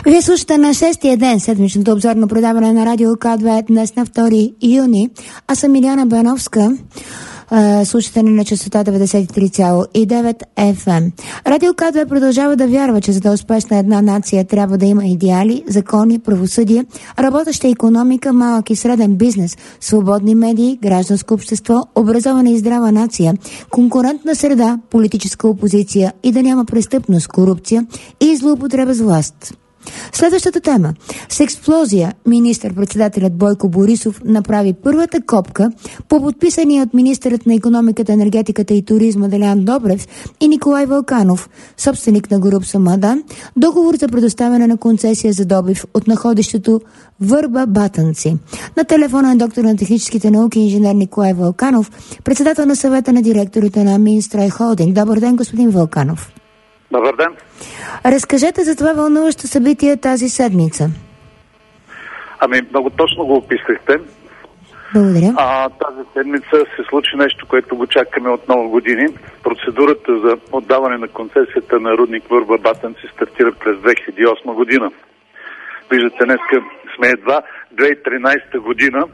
Вие слушате на 6-тия ден седмичното обзорно предаване на Радио К2 днес на 2 юни. Аз съм Илияна Бановска. Слушате ни на честота 93,9 FM. Радио К2 продължава да вярва, че за да е успешна една нация трябва да има идеали, закони, правосъдие, работеща икономика, малък и среден бизнес, свободни медии, гражданско общество, образована и здрава нация, конкурентна среда, политическа опозиция и да няма престъпност, корупция и злоупотреба с власт. Следващата тема. С експлозия министър-председателят Бойко Борисов направи първата копка по подписания от министърът на икономиката, енергетиката и туризма Делян Добрев и Николай Вълканов, собственик на Горубсо Мадан, договор за предоставяне на концесия за добив от находището Върба Батанци. На телефона е доктор на техническите науки инженер Николай Вълканов, председател на съвета на директорите на Минстрой Холдинг. Добър ден, господин Вълканов. Добър ден. Разкажете за това вълнуващо събитие тази седмица. Много точно го описахте. Благодаря. Тази седмица се случи нещо, което го чакаме от много години. Процедурата за отдаване на концесията на рудник Върба Батанци стартира през 2008 година. Виждате, днеска сме едва 2013 година,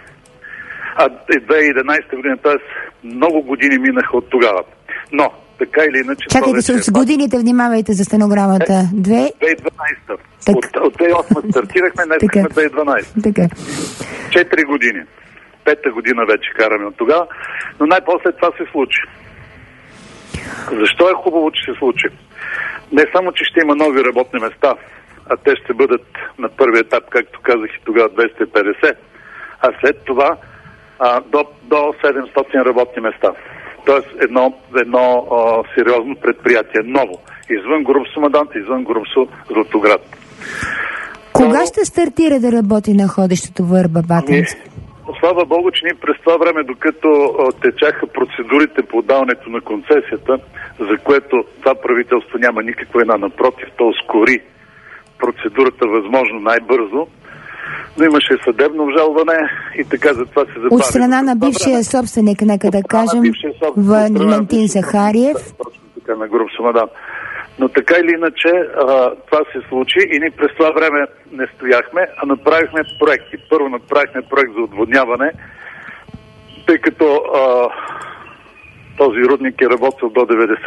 2011 година, т.е. много години минаха от тогава. Но така или иначе... Чакайте се, с годините внимавайте за стенограмата. 2012. От 2008 стартирахме, днес сме 2012. Така. 4 години. 5-та година вече караме от тогава, но най-после това се случи. Защо е хубаво, че се случи? Не само, че ще има нови работни места, а те ще бъдат на първи етап, както казах и тогава, 250, а след това до 700 работни места. Тоест едно сериозно предприятие, ново, извън Горубсо Мадан, извън Горубсо Златоград. Кога ще стартира да работи находището Върба Батанци? Слава Богу, че ние през това време, докато течаха процедурите по отдаването на концесията, за което това правителство няма никаква вина, напротив, то ускори процедурата възможно най-бързо, но имаше съдебно обжалване и така затова се забави. От страна на бившия собственик, нека да кажем, Валентин Захариев. Точно така, на Горубсо Мадан. Но така или иначе това се случи и ние през това време не стояхме, а направихме проекти. Първо направихме проект за отводняване, тъй като този рудник е работил до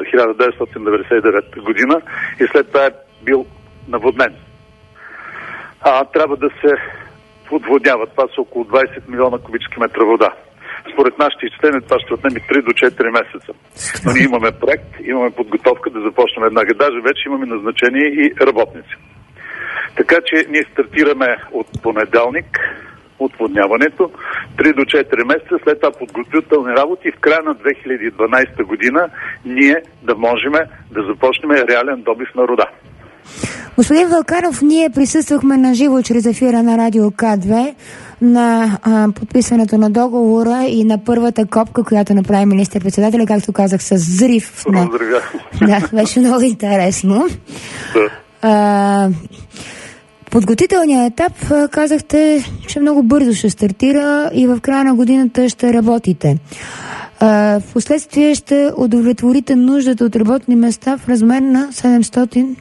1999 година и след това е бил наводнен. Трябва да се отводнява. Това са около 20 милиона кубически метра вода. Според нашите изчисления това ще отнеме 3 до 4 месеца. Но ние имаме проект, имаме подготовка да започнем веднага. Даже вече имаме назначение и работници. Така че ние стартираме от понеделник отводняването, 3 до 4 месеца, след това подготвителни работи и в края на 2012 година ние да можем да започнем реален добив на руда. Господин Вълканов, ние присъствахме на живо чрез ефира на Радио К2 на подписването на договора и на първата копка, която направи министър-председателя, както казах, с взрив. Да, беше много интересно. Подготвителният етап, казахте, че много бързо ще стартира и в края на годината ще работите. Впоследствие ще удовлетворите нуждата от работни места в размер на 750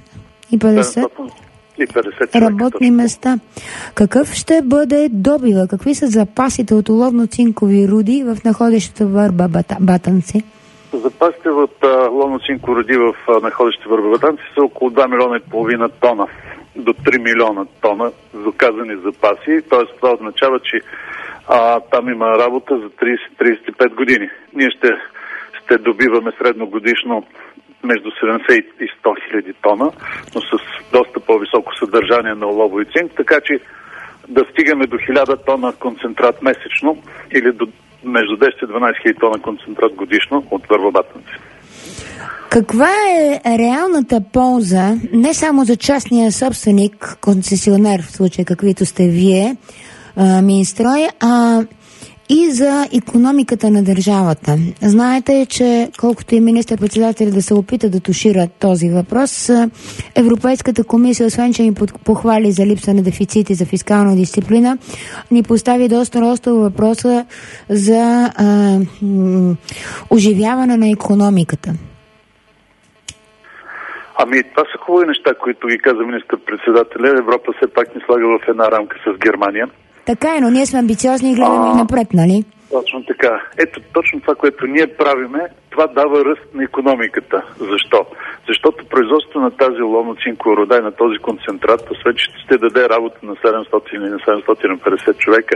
работни места. Какъв ще бъде добива? Какви са запасите от оловно-цинкови руди в находището Върба Батанци? Запасите от оловно-цинкови руди в находището Върба Батанци са около 2 милиона и половина тона до 3 милиона тона доказани запаси. Т.е. това означава, че там има работа за 30-35 години. Ние ще добиваме средногодишно между 70 и 100 хиляди тона, но с доста по-високо съдържание на олово и цинк, така че да стигаме до 1000 тона концентрат месечно или до между 10 и 12 хиляди тона концентрат годишно от Върба Батанци. Каква е реалната полза не само за частния собственик, концесионер в случая каквито сте вие, Минстрой, и за икономиката на държавата? Знаете, че колкото и министър-председател да се опита да тушира този въпрос, Европейската комисия, освен че ни похвали за липса на дефицити, за фискална дисциплина, ни постави доста остро въпроса за оживяване на икономиката. Това са хубави неща, които ги каза министър-председателя. Европа все пак ни слага в една рамка с Германия. Така е, но ние сме амбициозни и гледаме и напред, нали? Точно така. Ето, точно това, което ние правиме, това дава ръст на икономиката. Защо? Защото производството на тази оловно-цинкова руда и на този концентрат, освен че ще даде работа на 700 или на 750 човека,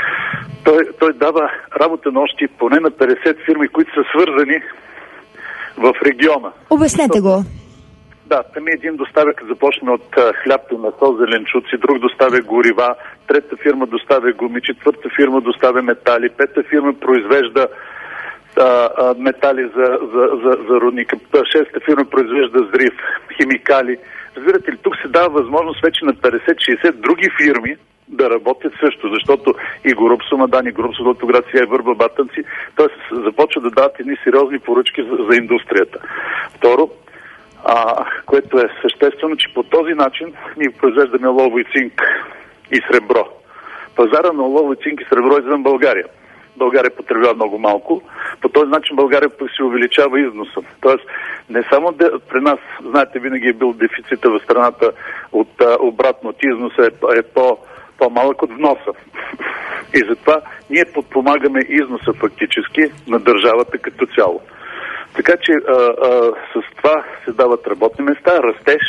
той дава работа на още поне на 50 фирми, които са свързани в региона. Обяснете го. Да, един доставя, като започне от хляб и месо, зеленчуци, друг доставя горива, трета фирма доставя гуми, четвърта фирма доставя метали, пета фирма произвежда метали за рудника, шеста фирма произвежда зрив, химикали. Разбирате ли, тук се дава възможност вече на 50-60 други фирми да работят също, защото и Горубсо Мадан, и Горубсо Златоград, и Върба, Батънци, т.е. започва да дават едни сериозни поръчки за индустрията. Второ, което е съществено, че по този начин ние произвеждаме олово и цинк и сребро. Пазара на олово и цинк и сребро е извън България. България потребява много малко. По този начин България се увеличава износа. Тоест, не само при нас, знаете, винаги е бил дефицита в страната от обратно от износа е по-малък от вноса. И затова ние подпомагаме износа фактически на държавата като цяло. Така че с това се дават работни места, растеж,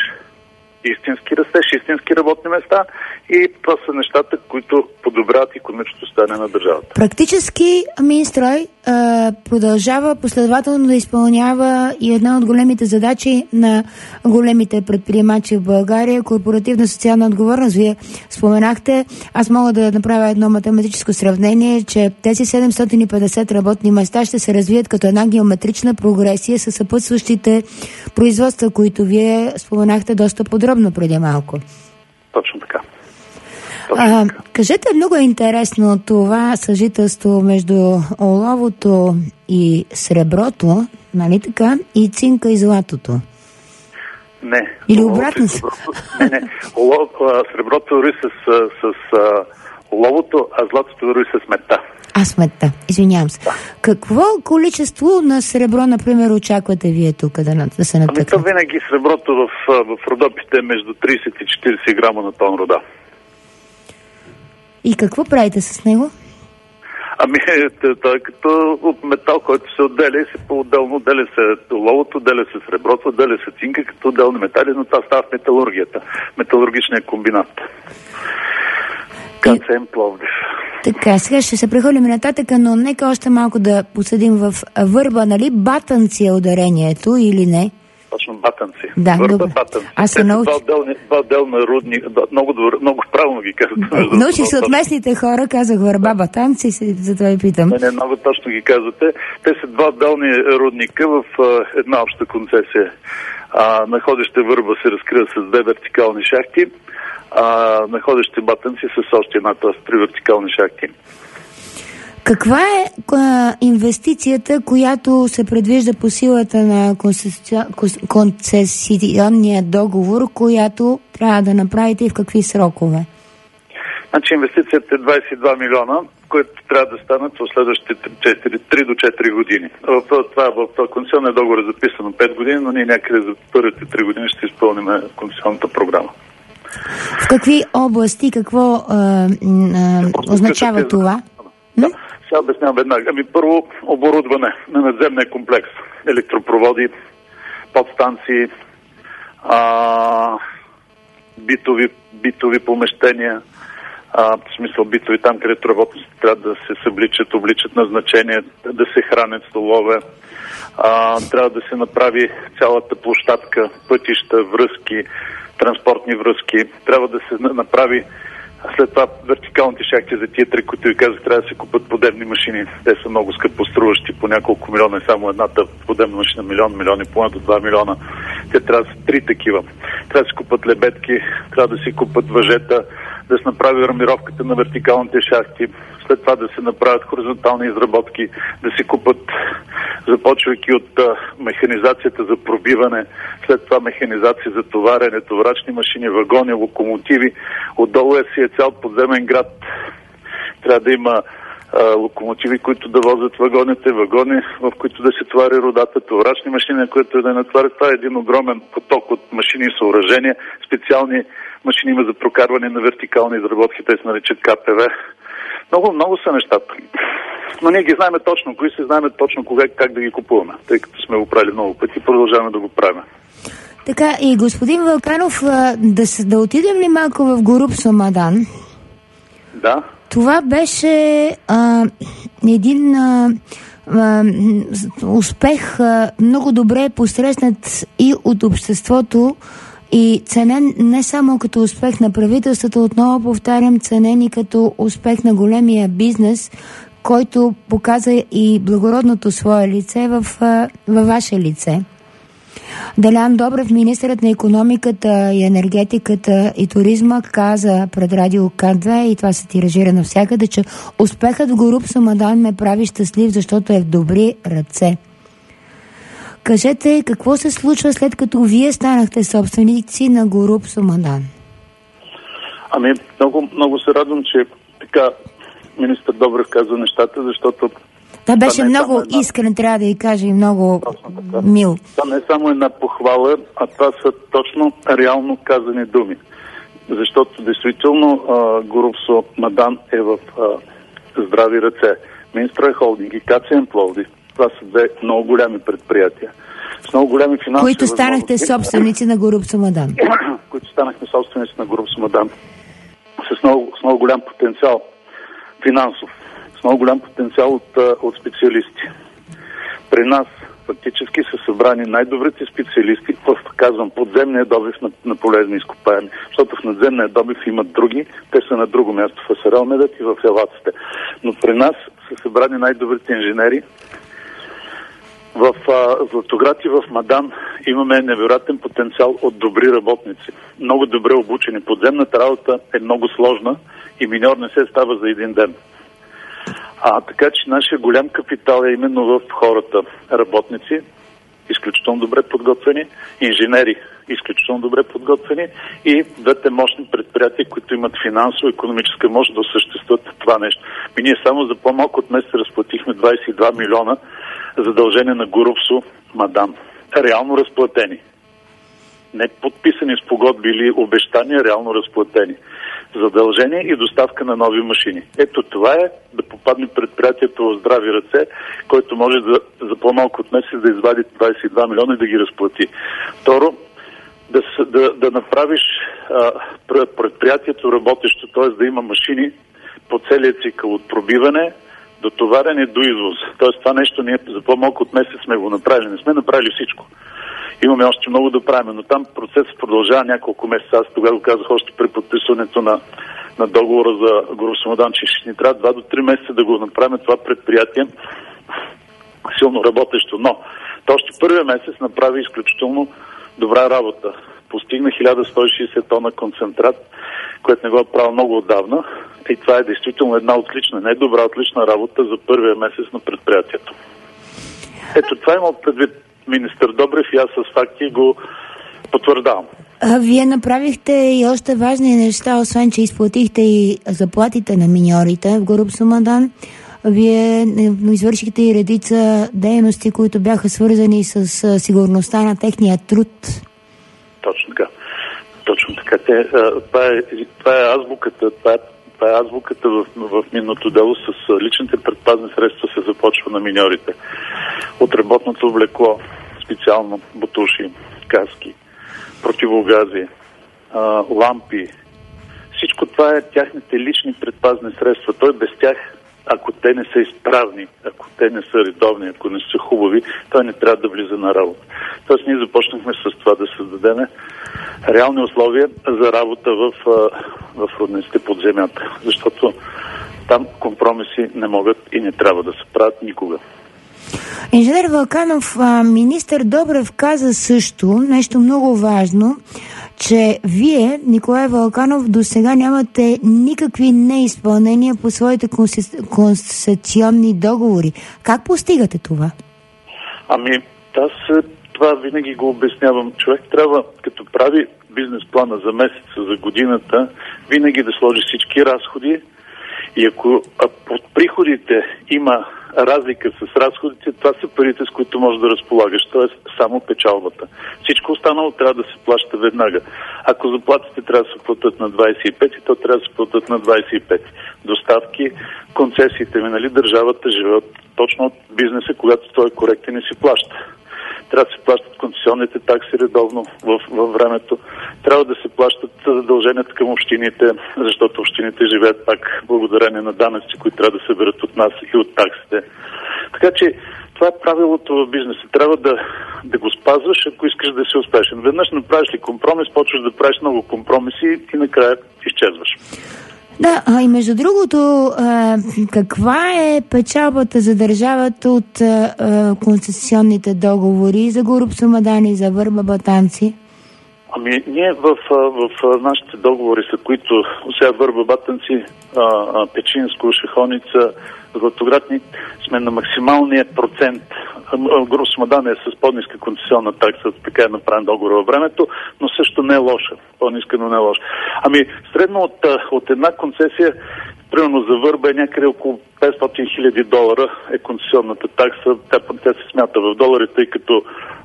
истински работни места и това са нещата, които подобряват икономическото състояние на държавата. Практически Минстрой продължава последователно да изпълнява и една от големите задачи на големите предприемачи в България, корпоративна социална отговорност. Вие споменахте, аз мога да направя едно математическо сравнение, че тези 750 работни места ще се развият като една геометрична прогресия със съпътстващите производства, които вие споменахте доста подробно преди малко. Точно така. Кажете, много е интересно това съжителство между оловото и среброто, нали така, и цинка и златото. Не. Или обратно? Не. Среброто върви с оловото, а златото върви с сметта. Сметта. Извинявам се. Да. Какво количество на сребро, например, очаквате вие тук да се натъкне? То винаги среброто в родопите е между 30 и 40 грама на тон рода. И какво правите с него? Той е като от метал, който се отделя и се по-отделно отделя се оловото, отделя се среброто, отделя се цинка като отделни метали, но това става в металургията. Металургичният комбинат. КЦМ Пловдив. Така, сега ще се прехвърлим нататък, но нека още малко да посъдим в Върба, нали? Батънци е ударението или не? Точно, Батънци. Да, Върба, Батънци. Аз се научих. Два отделна рудни, много правилно ги казвате. Научих се от местните хора, казах Върба, Батънци, затова ви питам. Не, много точно ги казвате. Те са два отделни рудника в една обща концесия. Находище Върба се разкрива с две вертикални шахти, находище Батънци с още една, т.е. 3 вертикални шахти. Каква е инвестицията, която се предвижда по силата на концесионния договор, която трябва да направите и в какви срокове? Значи инвестицията е 22 милиона, които трябва да станат в следващите 3 до 4 години. В концесионния договор е записано 5 години, но ние някъде за първите 3 години ще изпълним концесионната програма. В какви области, какво означава това? Да, сега обяснявам веднага. Първо, оборудване на надземния комплекс. Електропроводи, подстанции, битови помещения, в смисъл битови там, където работниците трябва да се събличат, обличат назначения, да се хранят столове. Трябва да се направи цялата площадка, пътища, връзки, транспортни връзки. Трябва да се направи след това вертикалните шахти за тия три, които ви казах, трябва да се купат подебни машини. Те са много скъпо струващи, по няколко милиона е само едната подебна машина, милион и половина до 2 милиона. Те трябва да са 3 такива. Трябва да се купат лебедки, трябва да се купат въжета, да се направи армировката на вертикалните шахти, след това да се направят хоризонтални изработки, да се купат, започвайки от механизацията за пробиване, след това механизация за товарене, товарачни машини, вагони, локомотиви. Отдолу си е цял подземен град. Трябва да има локомотиви, които да возят вагони, в които да се товари родата, товарачни машини, които да натварят. Това е един огромен поток от машини и съоръжения, специални машини има за прокарване на вертикални изработки, те се наричат КПВ. Много са нещата. Но ние ги знаем точно, кои се знаем точно кога и как да ги купуваме, тъй като сме го правили много пъти и продължаваме да го правим. Така, и господин Вълканов, да отидем ли малко в Горубсо Мадан? Да. Това беше един успех, много добре посрещнат и от обществото, и ценен не само като успех на правителството, отново повтарям, ценен и като успех на големия бизнес, който показа и благородното свое лице във ваше лице. Делян Добрев, министърът на икономиката и енергетиката и туризма, каза пред радио К2, и това се тиражира навсякъде, че успехът в Горубсо Мадан ме прави щастлив, защото е в добри ръце. Кажете, какво се случва след като вие станахте собственици на Горубсо Мадан? Ами, много се радвам, че така министър Добрев казва нещата, защото да, беше много искрен, трябва да ви кажа, и много мил. Това не е само една похвала, а това са точно реално казани думи. Защото действително Горубсо Мадан е в здрави ръце. Министра Холдинг и КЦМ Пловдив, това са две много голями предприятия. С много голями финансови които станахте собственици на Горубсо Мадан. Които станахме собственици на Горубсо Мадан. С много голям потенциал финансов. С много голям потенциал от специалисти. При нас фактически са събрани най-добрите специалисти в, казвам, подземния добив на полезни изкопаеми. Защото в надземния добив имат други, те са на друго място в Асарелмедът и в Елаците. Но при нас са събрани най-добрите инженери. В Златоград и в Мадан имаме невероятен потенциал от добри работници. Много добре обучени. Подземната работа е много сложна и миньор не се става за един ден. Така че нашия голям капитал е именно в хората. Работници, изключително добре подготвени, инженери, изключително добре подготвени и двете мощни предприятия, които имат финансово-икономическа мощ да осъществят това нещо. Ние само за по-малко от месец разплатихме 22 милиона задължения на Горубсо Мадан. Реално разплатени. Не подписани спогодби или обещания, реално разплатени. Задължение и доставка на нови машини. Ето това е да попадне предприятието в здрави ръце, който може за по-малко от месец да извади 22 милиона и да ги разплати. Второ, да направиш предприятието работещо, т.е. да има машини по целия цикъл от пробиване до товарене до извоз. Т.е. това нещо ние за по-малко от месец сме го направили. Не сме направили всичко. Имаме още много да правим, но там процесът продължава няколко месеца. Аз тогава го казах още при подписването на договора за Горубсо Мадан, че ще ни трябва 2 до 3 месеца да го направим това предприятие силно работещо. Но то още първия месец направи изключително добра работа. Постигна 1160 тона концентрат, което не го е правил много отдавна. И това е действително една отлична, не добра, отлична работа за първия месец на предприятието. Ето това имал предвид министър Добрев и аз с факти го потвърждавам. Вие направихте и още важни неща, освен че изплатихте и заплатите на миньорите в Горубсо Мадан. Вие извършихте и редица дейности, които бяха свързани с сигурността на техния труд. Точно така. Точно така. Това е азбуката. Това е азбуката в минното дело. С личните предпазни средства се започва на миньорите. От работното облекло, специално бутуши, каски, противогази, лампи. Всичко това е тяхните лични предпазни средства. Той без тях, ако те не са изправни, ако те не са редовни, ако не са хубави, той не трябва да влиза на работа. Тоест ние започнахме с това да създадем реални условия за работа в рудниците под земята. Защото там компромиси не могат и не трябва да се правят никога. Инженер Вълканов, министър Добрев каза също нещо много важно, че вие, Николай Вълканов, до сега нямате никакви неизпълнения по своите концесионни договори. Как постигате това? Това винаги го обяснявам. Човек трябва, като прави бизнес плана за месеца, за годината, винаги да сложи всички разходи И ако под приходите има разлика с разходите, това са парите, с които можеш да разполагаш, т.е. само печалбата. Всичко останало трябва да се плаща веднага. Ако заплатите трябва да се платят на 25, то трябва да се платят на 25. Доставки, концесиите, нали, държавата живеят точно от бизнеса, когато той е коректен и си плаща. Трябва да се плащат концесионните такси редовно във времето. Трябва да се плащат задълженията към общините, защото общините живеят пак благодарение на данъци, които трябва да се берат от нас и от таксите. Така че това е правилото в бизнеса. Трябва да го спазваш, ако искаш да си успешен. Веднъж направиш ли компромис, почваш да правиш много компромиси и накрая изчезваш. Да, и между другото, каква е печалбата за държавата от концесионните договори за Горубсо Мадани, за Върба Батанци? Ами, ние в нашите договори, са които сега Върба Батанци, Печинско, Шехоница, Златоградни, сме на максималния процент. Горубсо Мадани е с по-ниска концесионна такса, така е направен договор във времето, но също не е лоша. По-ниска, но не е лоша. Ами, средно от една концесия, примерно за Върба е някъде около $500,000 е концесионната такса. Тя се смята в долари, тъй като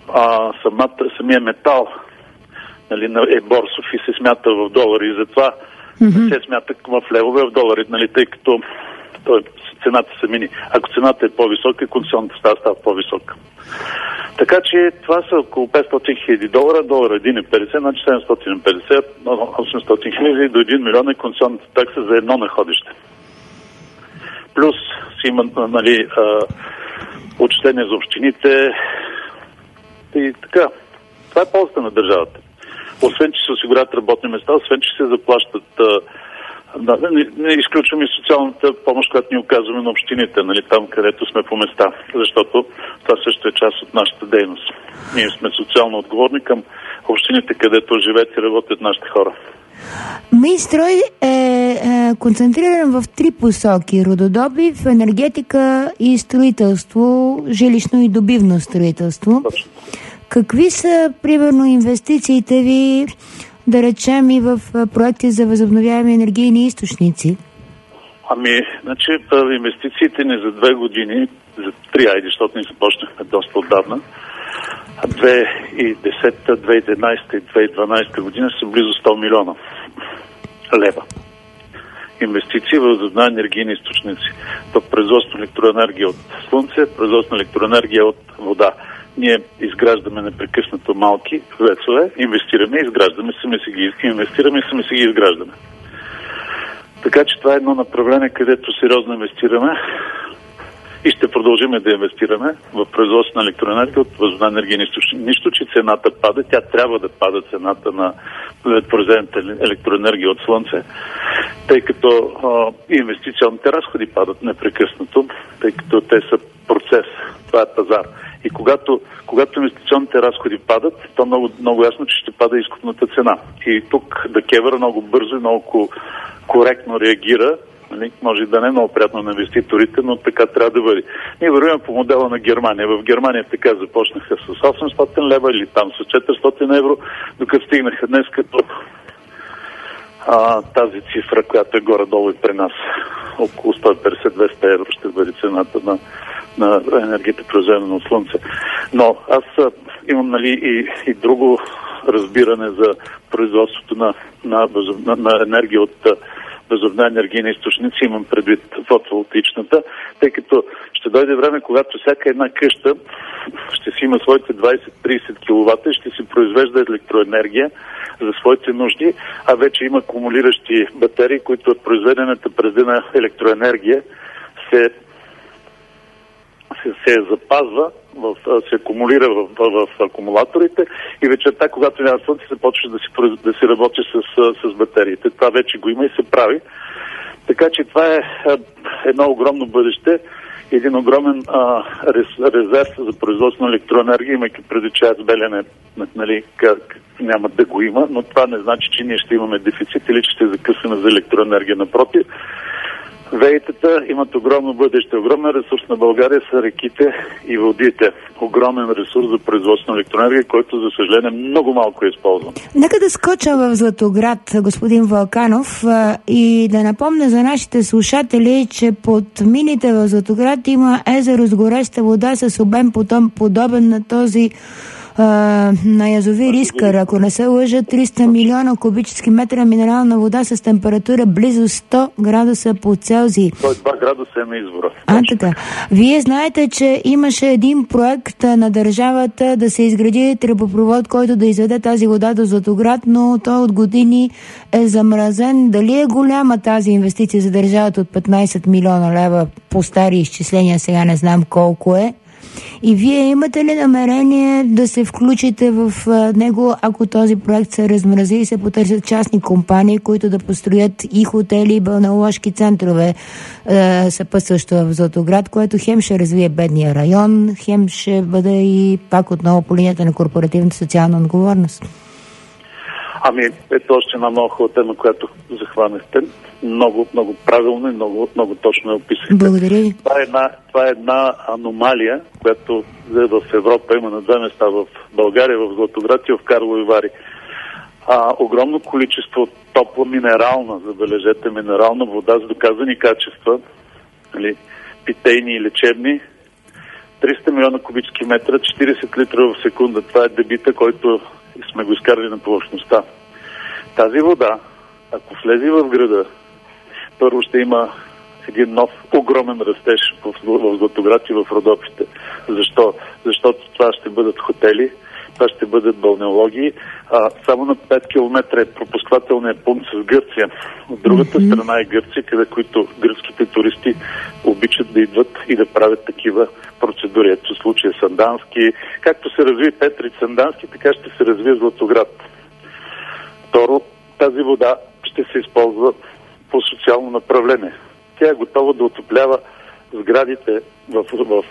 самия метал, нали, е борсов и се смята в долари. И затова се смята в левове, в долари, нали, тъй като цената се мини. Ако цената е по-висока, концесионната става по-висока. Така че това са около $500,000. Долар 1,50, значи 750, 800,000 до 1 милион е концесионната такса за едно находище. Плюс си има, нали, отчисление за общините и така. Това е ползата на държавата. Освен, че се осигуряват работни места, освен, че се заплащат. Не изключваме и социалната помощ, която ни оказваме на общините, нали, там където сме по места, защото това също е част от нашата дейност. Ние сме социално отговорни към общините, където живеят и работят нашите хора. Минстрой е концентриран в 3 посоки: рододобив, енергетика и строителство, жилищно и добивно строителство. Точно. Какви са, примерно, инвестициите ви, да речем, и в проекти за възобновяеми енергийни източници? Ами, значи, инвестициите ни за 2 години, за 3, защото ни започнахме доста отдавна, 2010, 2011 и 2012 година са близо 100 милиона лева. Инвестиции в възобновяеми енергийни източници. В производство на електроенергия от слънце, производство на електроенергия от вода. Ние изграждаме непрекъснато малки вецове, инвестираме, изграждаме, сами си ги инвестираме и сами си ги изграждаме. Така че това е едно направление, където сериозно инвестираме и ще продължим да инвестираме в производство на електроенергия от възобновяеми енергийни източници. Нищо, че цената пада, тя трябва да пада, цената на произведената електроенергия от слънце, тъй като инвестиционните разходи падат непрекъснато, тъй като те са процес. Това е пазар. И когато инвестиционните разходи падат, то много ясно, че ще пада изкупната цена. И тук ДКЕВР много бързо и много коректно реагира. Нали? Може да не е много приятно на инвеститорите, но така трябва да бъде. Ние вървим по модела на Германия. В Германия така започнаха с 800 лева или там с 400 евро, докато стигнаха днес като тази цифра, която е горе-долу и при нас. Около 150-200 евро ще бъде цената на енергията, произведена от слънце. Но аз имам, нали, и друго разбиране за производството на енергия от възобновяеми енергийни източници, имам предвид фотоволтаичната, тъй като ще дойде време, когато всяка една къща ще си има своите 20-30 киловата и ще си произвежда електроенергия за своите нужди, а вече има акумулиращи батерии, които от произведената през деня електроенергия се запазва, се акумулира в акумулаторите и вечерта, когато няма слънце, се почва да се работи с батериите. Това вече го има и се прави. Така че това е едно огромно бъдеще, един огромен резерв за производство на електроенергия, имайки преди, че аз Белене, нали, няма да го има, но това не значи, че ние ще имаме дефицит или че ще закъсваме за електроенергия. Напротив, ВЕИ-тата имат огромно бъдеще. Огромен ресурс на България са реките и водите. Огромен ресурс за производство на електроенергия, който, за съжаление, много малко е използван. Нека да скоча в Златоград, господин Вълканов, и да напомня за нашите слушатели, че под мините в Златоград има езеро с гореща вода с обем подобен на този на язовир Искър, ако не се лъжа, 300 милиона кубически метра минерална вода с температура близо 100 градуса по Целзий. 102 градуса е на извора. Така. Вие знаете, че имаше един проект на държавата да се изгради тръбопровод, който да изведе тази вода до Златоград, но той от години е замразен. Дали е голяма тази инвестиция за държавата от 15 милиона лева по стари изчисления, сега не знам колко е? И вие имате ли намерение да се включите в него, ако този проект се размрази и се потърсят частни компании, които да построят и хотели, и балнеоложки центрове, съпътстващо в Златоград, което хем ще развие бедния район, хем ще бъде и пак отново по линията на корпоративната социална отговорност? Ето още една много хубава тема, която захванахте. Много, много правилно и много, много точно я описахте. Благодаря ви. Това е една аномалия, която е в Европа, има на две места, в България, в Златоград и в Карлови Вари. Огромно количество топла минерална, забележете, минерална вода с доказани качества, питейни и лечебни, 300 милиона кубически метра, 40 литра в секунда. Това е дебита, който сме го изкарали на повърхността. Тази вода, ако влезе в града, първо ще има един нов огромен растеж в Златоград и в Родопите. Защо? Защото това ще бъдат хотели, това ще бъдат балнеологии. Само на 5 км е пропускателният пункт с Гърция. От другата страна е Гърция, които гръцките туристи обичат да идват и да правят такива процедури. Ето случая Сандански. Както се разви Петрич Сандански, така ще се развие Златоград. Второ, тази вода ще се използва по социално направление. Тя е готова да отоплява сградите в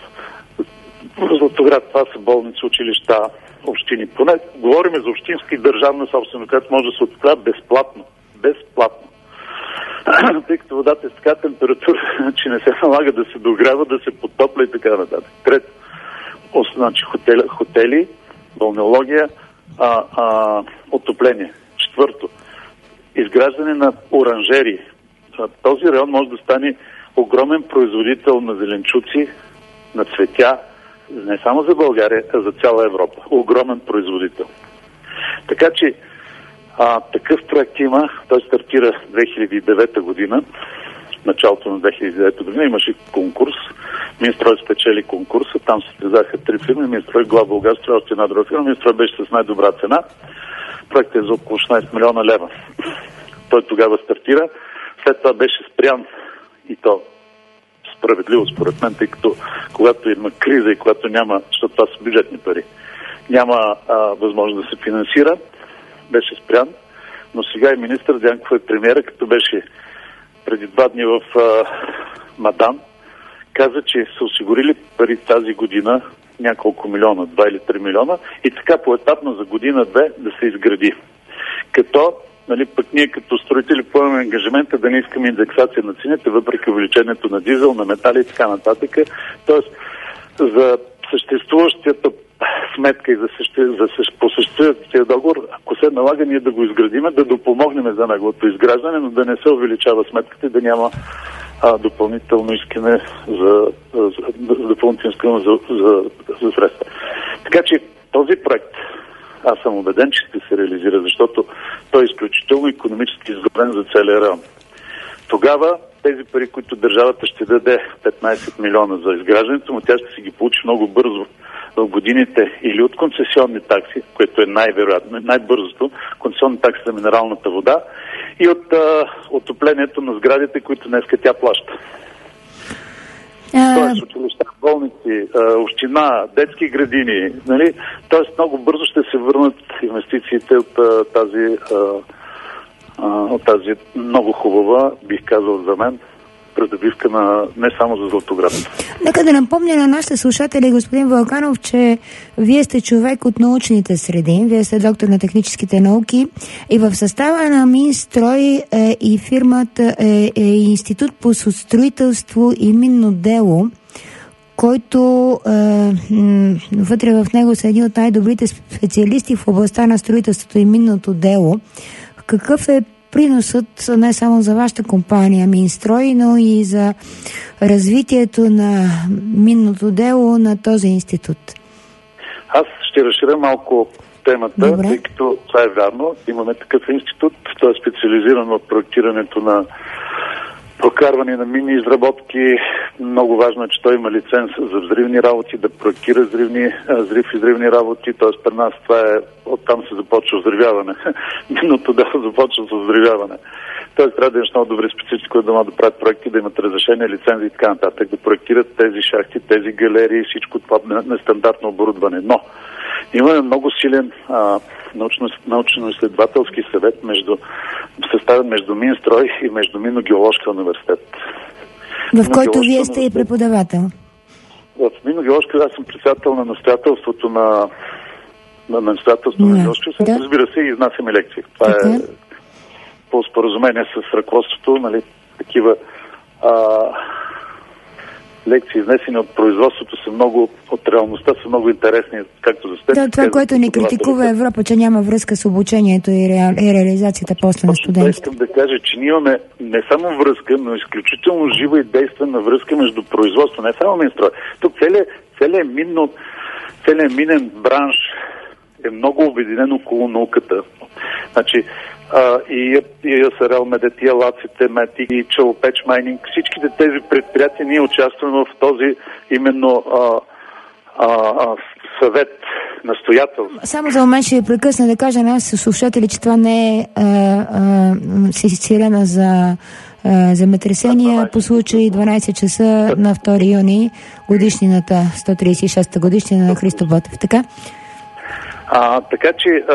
Златоград. Това са болници, училища, общини. Поне говорим за общинска и държавна собственост, която може да се отоплява безплатно. Безплатно. Тъй като водата е с така температура, че не се налага да се догрява, да се потопля и така нататък. Трето, значи хотели, балнеология, отопление. Четвърто, изграждане на оранжерии. Този район може да стане огромен производител на зеленчуци, на цветя, не само за България, а за цяла Европа. Огромен производител. Така че такъв проект има. Той стартира 2009 година. В началото на 2009 година имаше конкурс. Минстрой спечели конкурса. Там се състезаха 3 фирми. Минстрой, Главболгарстрой, още една друга фирма. Минстрой беше с най-добра цена. Проектът е за около 16 милиона лева. Той тогава стартира. След това беше спрян, и то справедливо според мен, тъй като когато има криза и когато няма, защото това са бюджетни пари, няма възможност да се финансира, беше спрян. Но сега и министър Дянков е премиера, като беше преди 2 дни в Мадан, каза, че са осигурили пари тази година няколко милиона, 2 или 3 милиона, и така поетапно за година-две да се изгради. Като пък ние като строители поемаме ангажимента да не искаме индексация на цените, въпреки увеличението на дизел, на метали и така нататък. Тоест, за съществуващата сметка и по съществуващия договор, ако се налага ние да го изградиме, да допомогнем за неговото изграждане, но да не се увеличава сметката и да няма допълнително искане за средства. Така че този проект, аз съм убеден, че ще се реализира, защото той е изключително икономически изгоден за целия район. Тогава тези пари, които държавата ще даде 15 милиона за изграждането, но тя ще си ги получи много бързо в годините или от концесионни такси, което е най-вероятно, най-бързото, концесионни такси за минералната вода, и от отоплението на сградите, които днеска тя плаща. Тоест училища, болници, община, детски градини, Тоест много бързо ще се върнат инвестициите от тази много хубава, бих казал за мен, придобивка не само за Златоград. Нека да напомня на нашите слушатели, господин Вълканов, че вие сте човек от научните среди, вие сте доктор на техническите науки и в състава на Минстрой и фирмата е Институт по строителство и минно дело, който вътре в него са едни от най-добрите специалисти в областта на строителството и минното дело. Какъв е приносът не само за вашата компания Минстрой, но и за развитието на минното дело на този институт? Аз ще разширя малко темата, тъй като това е вярно. Имаме такъв институт, той е специализиран в проектирането на прокарване на минни изработки. Много важно е, че той има лиценз за взривни работи, да проектира взрив-изривни работи. Т.е. при нас това е, оттам се започва взривяване. Минното дело започва с взривяване. Тоест трябва да имаш много добри специалисти, които да правят проекти, да имат разрешение, лицензи и така нататък, да проектират тези шахти, тези галерии, всичко това нестандартно оборудване. Но имаме много силен научно-изследователски съвет, съставен между Минстрой и между Минно-геоложкия университет. В който вие сте и преподавател? В Минно-геоложкия аз съм председател на настоятелството на геоложкия съвет. Разбира се, и изнасяме лекции. Това е по споразумение с ръководството, нали, такива лекции, изнесени от производството, са много, от реалността са много интересни, както за студентите. Това, което ни критикува Европа, че няма връзка с обучението и реализацията после на студентите. Искам да кажа, че ние имаме не само връзка, но изключително жива и действена връзка между производство, не само Минстрой. Тук целият минен бранш е много обединен около науката. Значи, и СРЛ, Медетия, Лаците, Мети и Челопеч Майнинг, всичките тези предприятия ние участваме в този именно съвет, настоятелство. Само за момент ще ви прекъсна да кажа на нас слушатели, че това не е сирена за земетресения по случай 12 часа на 2 юни, годишнината, 136-та годишнина на Христо Ботев. Така? Така че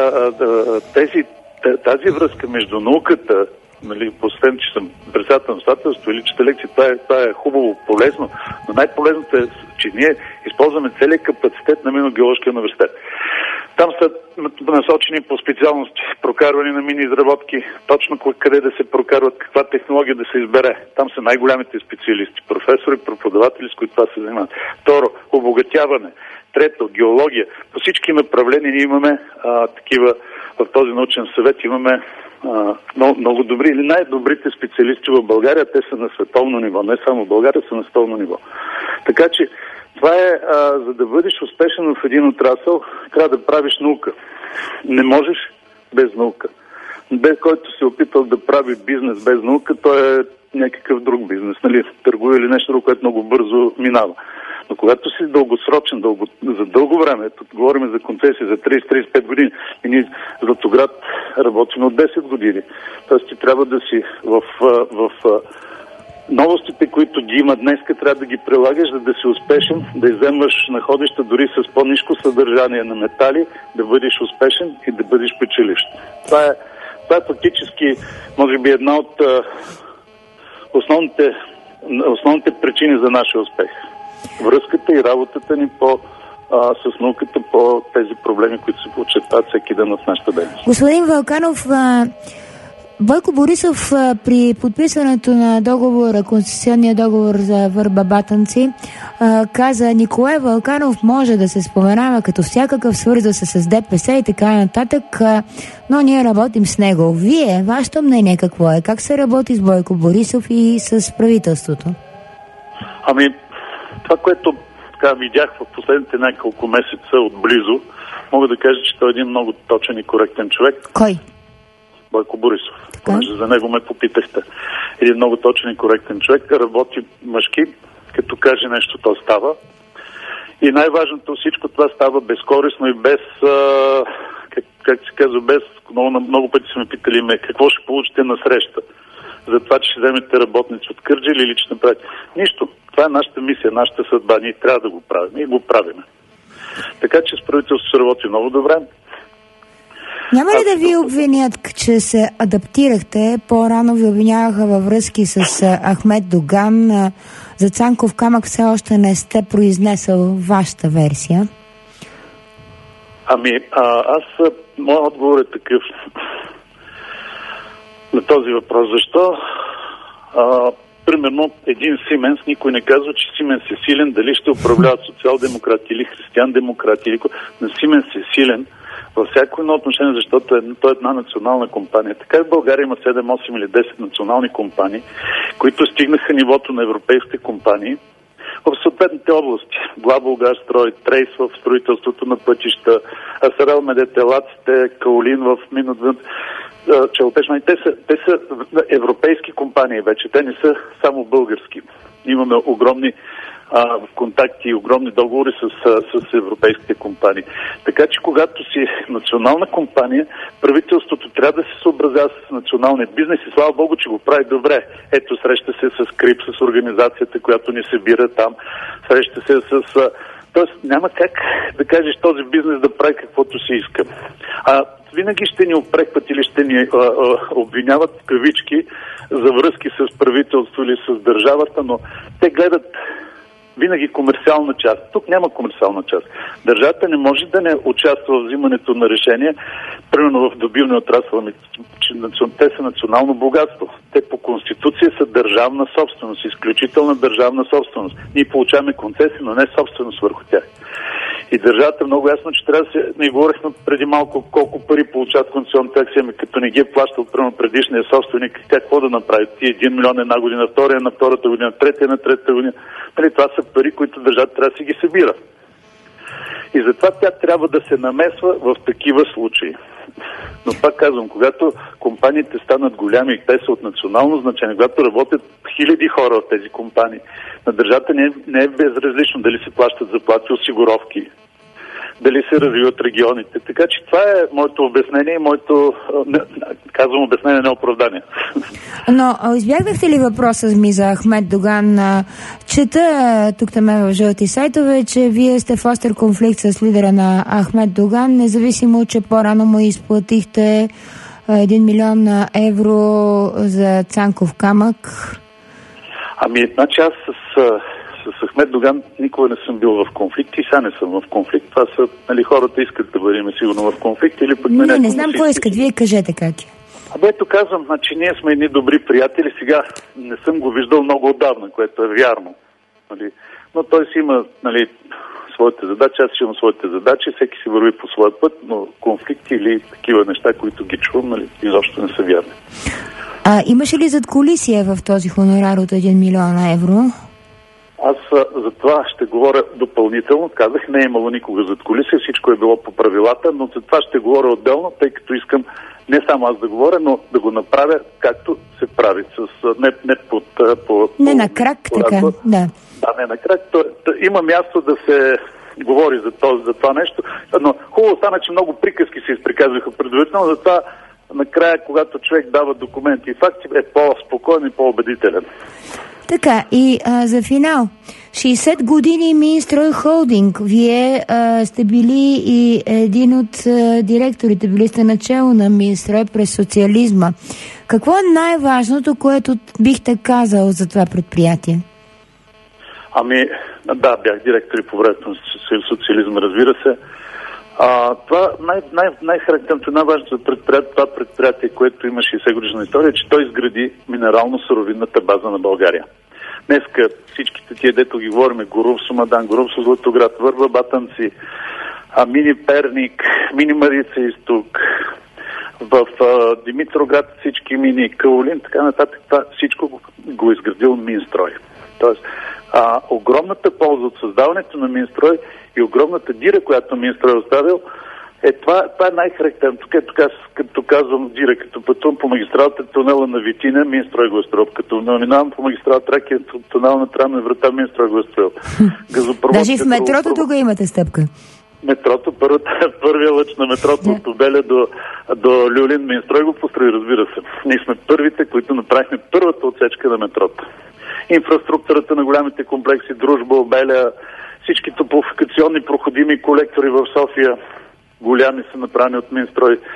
тази връзка между науката, нали, последно, че съм председател на настоятелство или чета лекции, това е хубаво, полезно, но най-полезното е, че ние използваме целият капацитет на Минно-геоложкия университет. Там са насочени по специалности, прокарване на мини изработки, точно къде да се прокарват, каква технология да се избере. Там са най-голямите специалисти, професори, преподаватели, с които това се занимават. Второ, обогатяване. Трето, геология. По всички направления ние имаме такива, в този научен съвет имаме много добри или най-добрите специалисти в България. Те са на световно ниво. Не само в България, са на световно ниво. Така че това е, за да бъдеш успешен в един отрасъл, трябва да правиш наука. Не можеш без наука. Без който се опитал да прави бизнес без наука, той е някакъв друг бизнес. Нали? Търгува или нещо друго, което много бързо минава. Но когато си дългосрочен, за дълго време, тук говорим за концесии за 30-35 години, и ние Златоград работим от 10 години. Тоест ти трябва да си в новостите, които ги има днес, трябва да ги прилагаш, за да си успешен, да изземваш находища дори с по-ниско съдържание на метали, да бъдеш успешен и да бъдеш печеливш. Това е фактически, може би, една от основните причини за нашия успех. Връзката и работата ни с науката по тези проблеми, които се очертават всеки ден в нашата дейност. Господин Вълканов, Бойко Борисов при подписването на договора, концесионния договор за Върба-Батанци, каза: Николай Вълканов може да се споменава като всякакъв, свързва се с ДПС и така нататък, но ние работим с него. Вие, вашето мнение какво е? Как се работи с Бойко Борисов и с правителството? Това, което видях в последните няколко месеца отблизо, мога да кажа, че той е един много точен и коректен човек. Кой? Бойко Борисов. Понеже за него ме попитахте. Един много точен и коректен човек, работи мъжки, като каже нещо, то става. И най-важното, всичко това става безкорисно и без, как се казва, без, много пъти сме питали какво ще получите на среща. За това, че ще вземете работници от Кърджали или че направите. Нищо. Това е нашата мисия, нашата съдба. Ние трябва да го правим и го правиме. Така че с правителството се работи много добре. Няма ли да ви обвинят, че се адаптирахте? По-рано ви обвиняваха във връзки с Ахмед Доган. За Цанков камък все още не сте произнесъл вашата версия. Моят отговор е такъв на този въпрос. Защо? Примерно един Сименс, никой не казва, че Сименс е силен, дали ще управляват социал-демократи или християн-демократи. На Сименс е силен във всяко едно отношение, защото той е една национална компания. Така в България има 7, 8 или 10 национални компании, които стигнаха нивото на европейските компании в съответните области. Главболгарстрой, Трейс в строителството на пътища, Асарел Медетелаците, Каолин в Минодвън, Челтешмани. Те са европейски компании вече, те не са само български. Имаме огромни контакти и огромни договори с европейските компании. Така че когато си национална компания, правителството трябва да се съобразява с националния бизнес и слава Богу, че го прави добре. Ето, среща се с КРИП, с организацията, която ни събира там, среща се с... Тоест няма как да кажеш този бизнес да прави каквото си иска. Винаги ще ни опрекват или ще ни обвиняват в кавички за връзки с правителство или с държавата, но те гледат винаги комерциална част. Тук няма комерциална част. Държавата не може да не участва в взимането на решения, примерно в добивния отрасъл. Те са национално богатство. Те по конституция са държавна собственост, изключителна държавна собственост. Ние получаваме концесии, но не собственост върху тях. И държавата много ясно, че трябва да се... Ние говорихме преди малко колко пари получават концесионни такси, като не ги е плащал примерно предишния собственик, какво да направи? Ти 1 милион една година, втория на втората година, третия на третата година. Това са пари, които държавата трябва да си ги събира. И затова тя трябва да се намесва в такива случаи. Но пак казвам, когато компаниите станат голями и те са от национално значение, когато работят хиляди хора в тези компании, на държавата не е безразлично дали се плащат заплати, осигуровки, дали се развиват регионите. Така че това е моето обяснение и моето, казвам обяснение, не оправдание. Но избягнахте ли въпроса ми за Ахмед Доган? Чета тук-там в жълти сайтове, че вие сте в остър конфликт с лидера на Ахмед Доган, независимо, че по-рано му изплатихте 1 милион евро за Цанков камък. Значи аз с Ахмед Доган никога не съм бил в конфликт и сега не съм в конфликт. Това са, хората искат да бъдем сигурно в конфликт или пък... Не знам какво искат. Вие кажете как е. Ето казвам, ние сме едни добри приятели. Сега не съм го виждал много отдавна, което е вярно. Но той си има своите задачи, аз си имам своите задачи, всеки си върви по своя път, но конфликти или такива неща, които ги чувам, изобщо не са вярни. Имаше ли задкулисие в този хонорар от 1 милион евро? Аз за това ще говоря допълнително. Казах, не е имало никога задкулисие, всичко е било по правилата, но за това ще говоря отделно, тъй като искам не само аз да говоря, но да го направя както се прави. Не на крак, така, да. Да, не на крак. Има място да се говори за това нещо, но хубаво стана, че много приказки се изприказваха предварително, затова накрая, когато човек дава документи и факти, е по-спокоен и по-убедителен. Така, и за финал. 60 години Минстрой Холдинг. Вие сте били и един от директорите, били сте начало на Минстрой през социализма. Какво е най-важното, което бихте казал за това предприятие? Да, бях директор и по времето на социализма, разбира се. Това най-характерното, най-важното за това предприятие, което има 60 годишна история, че той изгради минерално-суровинната база на България. Днеска всичките тия, дето ги говорим, Горубсо Мадан, Горубсо Златоград, Върба Батанци, Мини Перник, Мини Марица Изток, в Димитроград всички мини, Каолин, така нататък, това всичко го изградил Минстрой. Тоест, огромната полза от създаването на Минстрой и огромната дира, която Минстрой е оставил, това е най-характерно. Тук като казвам дира, като пътувам по магистралата тунела на Витина, Минстрой го е строил. Като наминавам по магистралата Тракия, тунела на Трамна врата, Минстрой го е строил. Даже и в метрото тук имате стъпка. Метрото, първия лъч на метрото от Обеля до Люлин, Минстрой го построи, разбира се. Ние сме първите, които направихме първата отсечка на метрото. Инфраструктурата на голямите комплекси, Дружба, Обеля, всички топлофикационни проходими колектори в София, голями са направени от Минстрой.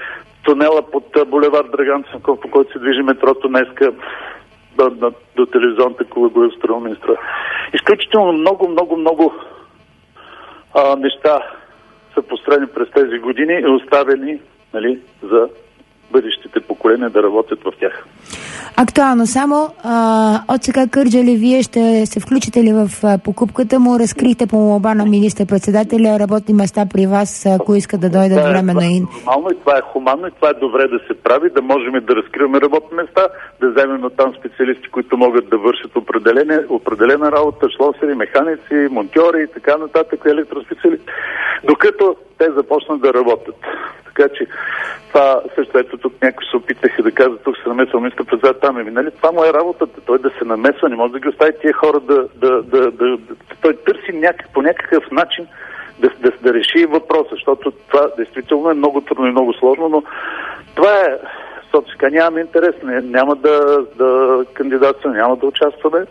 тунела под булевард Драган Цанков, по който се движи метрото днеска до телевизионната кула, го е устроил министра. Изключително много неща са построени през тези години и оставени, нали, за бъдещите поколения да работят в тях. Актуално само, от сега Кърджали, вие ще се включите ли в покупката му? Разкрихте по молба на министър-председателя работни места при вас, ако искат да дойдат временно. Това е нормално и това е хуманно и това е добре да се прави, да можем да разкриваме работни места, да вземем там специалисти, които могат да вършат определена работа, шлосери, механици, монтьори и така нататък, електроспециалисти, докато те започнат да работят. Така че това също, ето тук някои се опитаха да казват, тук се намесва министър-председател там. Нали? Това му е работата, той да се намесва, не може да ги остави тия хора той търси по някакъв начин да реши въпроса, защото това действително е много трудно и много сложно, но това е социка, нямаме интерес, няма да кандидатстваме, няма да участваме.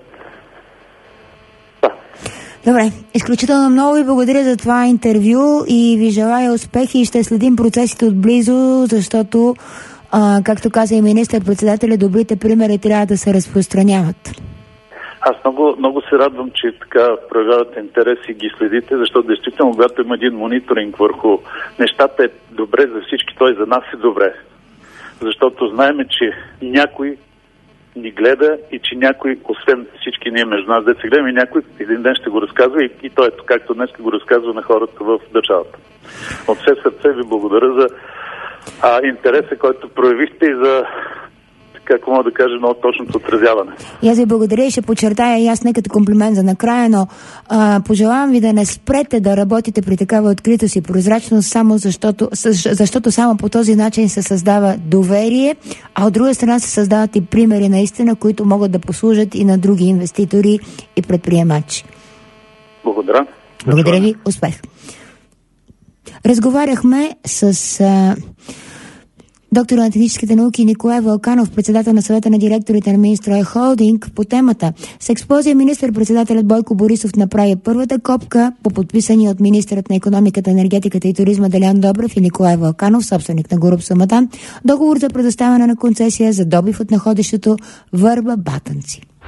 Добре, изключително много ви благодаря за това интервю и ви желая успехи и ще следим процесите отблизо, защото, както каза и министър-председателя, добрите примери трябва да се разпространяват. Аз много се радвам, че така проявявате интерес и ги следите, защото действително, когато има един мониторинг върху нещата, е добре за всички, той за нас е добре. Защото знаем, че някой ни гледа и че някой, освен всички ние между нас, деца гледаме, и някой един ден ще го разказва и той, както днес го разказва на хората в държавата. От все сърце ви благодаря за интереса, който проявихте и за, какво мога да кажа, много точното отразяване. И аз ви благодаря и ще подчертая и аз не като комплимент за накрая, но пожелавам ви да не спрете да работите при такава откритост и прозрачност, само защото само по този начин се създава доверие, а от друга страна се създават и примери наистина, които могат да послужат и на други инвеститори и предприемачи. Благодаря. Благодаря ви, успех. Разговаряхме с доктор на техническите науки Николай Вълканов, председател на съвета на директорите на Минстрой Холдинг, по темата. С експозия министър-председателят Бойко Борисов направи първата копка по подписания от министърът на икономиката, енергетиката и туризма Делян Добрев и Николай Вълканов, собственик на Горуб Саматан, договор за предоставяне на концесия за добив от находището Върба Батанци.